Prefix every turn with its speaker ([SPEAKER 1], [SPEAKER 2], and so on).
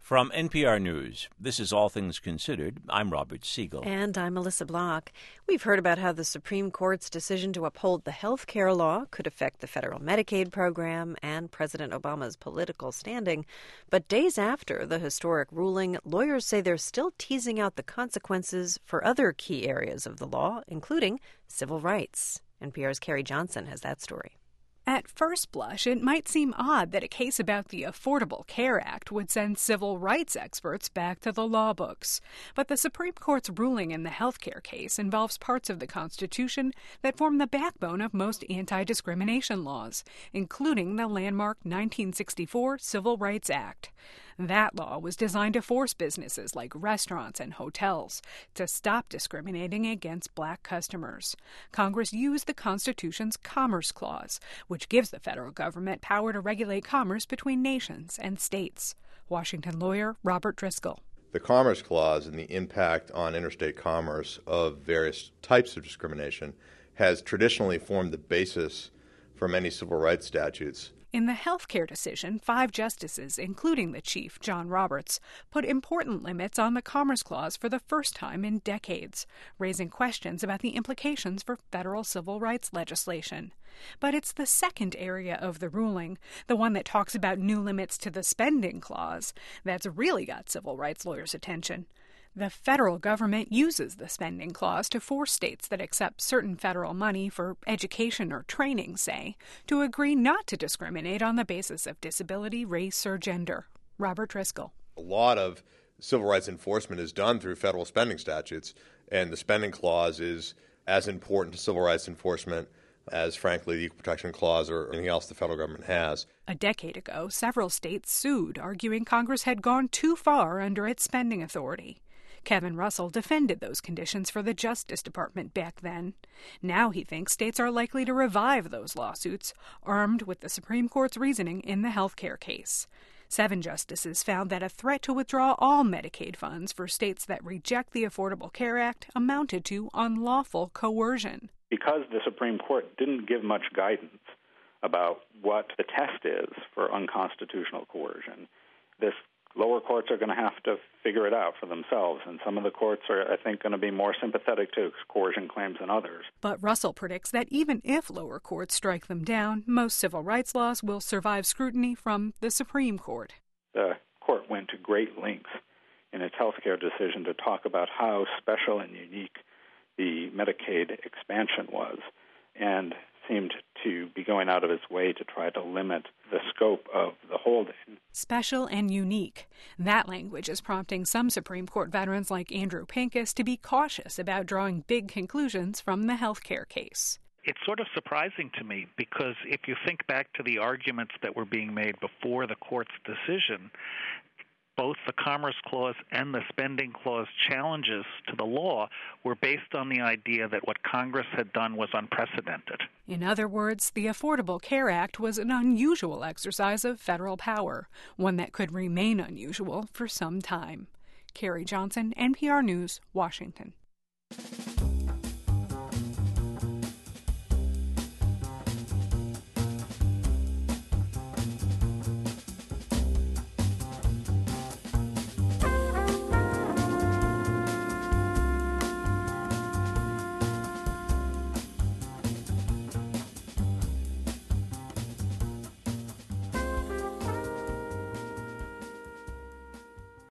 [SPEAKER 1] From NPR News, this is All Things Considered. I'm Robert Siegel.
[SPEAKER 2] And I'm Melissa Block. We've heard about how the Supreme Court's decision to uphold the health care law could affect the federal Medicaid program and President Obama's political standing. But days after the historic ruling, lawyers say they're still teasing out the consequences for other key areas of the law, including civil rights. NPR's Carrie Johnson has that story.
[SPEAKER 3] At first blush, it might seem odd that a case about the Affordable Care Act would send civil rights experts back to the law books. But the Supreme Court's ruling in the healthcare case involves parts of the Constitution that form the backbone of most anti-discrimination laws, including the landmark 1964 Civil Rights Act. That law was designed to force businesses like restaurants and hotels to stop discriminating against black customers. Congress used the Constitution's Commerce Clause, which gives the federal government power to regulate commerce between nations and states. Washington lawyer Robert Driscoll.
[SPEAKER 4] The Commerce Clause and the impact on interstate commerce of various types of discrimination has traditionally formed the basis for many civil rights statutes.
[SPEAKER 3] In the healthcare decision, 5 justices, including the Chief, John Roberts, put important limits on the Commerce Clause for the first time in decades, raising questions about the implications for federal civil rights legislation. But it's the second area of the ruling, the one that talks about new limits to the spending clause, that's really got civil rights lawyers' attention. The federal government uses the spending clause to force states that accept certain federal money for education or training, say, to agree not to discriminate on the basis of disability, race, or gender. Robert Driscoll.
[SPEAKER 4] A lot of civil rights enforcement is done through federal spending statutes, and the spending clause is as important to civil rights enforcement as, frankly, the Equal Protection Clause or anything else the federal government has.
[SPEAKER 3] A decade ago, several states sued, arguing Congress had gone too far under its spending authority. Kevin Russell defended those conditions for the Justice Department back then. Now he thinks states are likely to revive those lawsuits, armed with the Supreme Court's reasoning in the healthcare case. 7 justices found that a threat to withdraw all Medicaid funds for states that reject the Affordable Care Act amounted to unlawful coercion.
[SPEAKER 5] Because the Supreme Court didn't give much guidance about what the test is for unconstitutional coercion, this lower courts are going to have to figure it out for themselves, and some of the courts are, I think, going to be more sympathetic to coercion claims than others.
[SPEAKER 3] But Russell predicts that even if lower courts strike them down, most civil rights laws will survive scrutiny from the Supreme Court.
[SPEAKER 5] The court went to great lengths in its healthcare decision to talk about how special and unique the Medicaid expansion was, and seemed to be going out of its way to try to limit the scope of the holding.
[SPEAKER 3] Special and unique. That language is prompting some Supreme Court veterans like Andrew Pincus to be cautious about drawing big conclusions from the healthcare case.
[SPEAKER 6] It's sort of surprising to me because if you think back to the arguments that were being made before the court's decision, both the Commerce Clause and the Spending Clause challenges to the law were based on the idea that what Congress had done was unprecedented.
[SPEAKER 3] In other words, the Affordable Care Act was an unusual exercise of federal power, one that could remain unusual for some time. Carrie Johnson, NPR News, Washington.